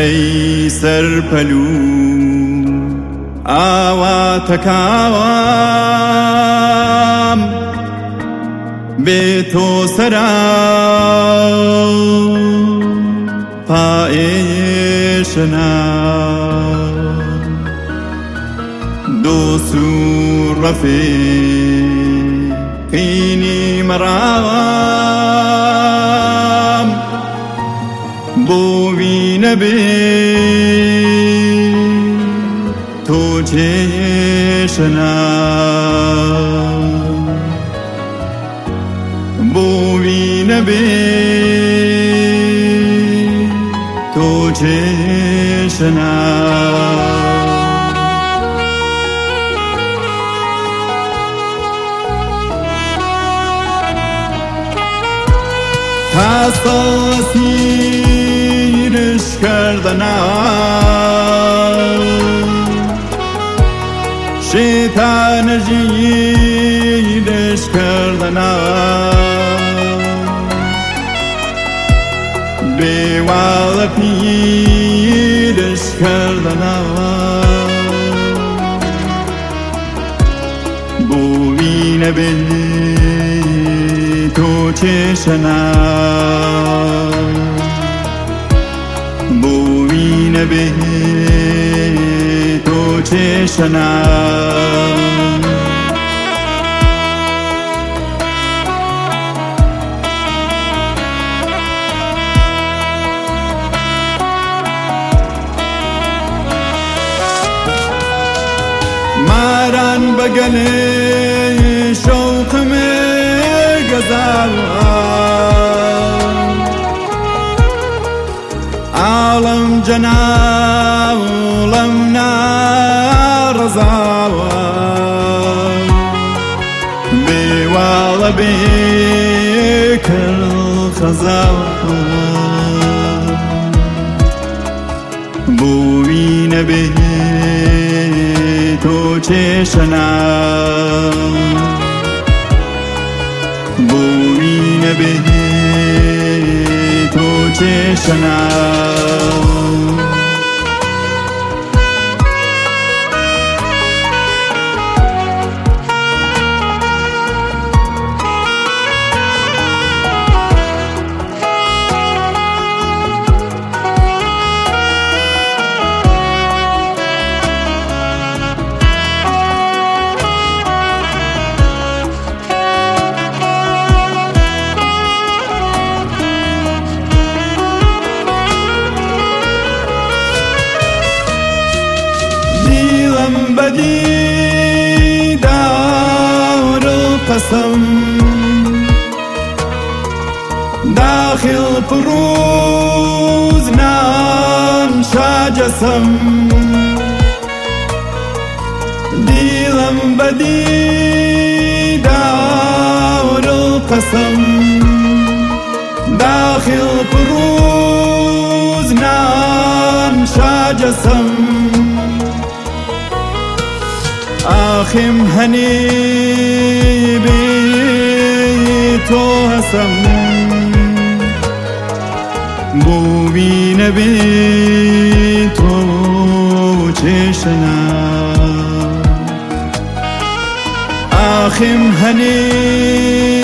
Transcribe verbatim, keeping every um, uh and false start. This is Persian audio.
ئەی سەرپەلو ئاواتەکاوام بێ تۆ سەرا پائێشنا دۆست و ڕەفیقینی مەڕام بۆ وی نەبێ تۆ چێشنا بۆ وی نەبێ تۆ چێشنا تاسیرش کردنم شیطانجیرش کردنم بیوال پیرش کردنم بوی نبی تو چشنا بوی نبی تو چشنا ماران بگله شوقم گزاوان عالم جناولم نارزاوان بیوال بیکر خزاوان بوی نبی تو چشنا بوی نبی تو چشنا بدی دار القسم داخل پروز نانشا جسم دیلم بدی دار القسم داخل پروز نانشا جسم آخم هنی بی تو هسم بوی نبی تو چشنا آخم هنی